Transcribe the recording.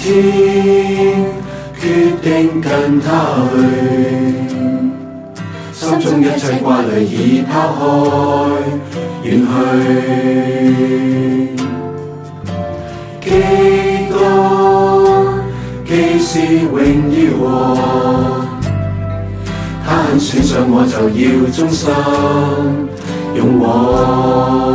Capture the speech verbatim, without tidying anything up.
天決定跟他去，心中一切掛慮已拋開遠去。基督既是榮耀王，他肯選上我就要終身勇往。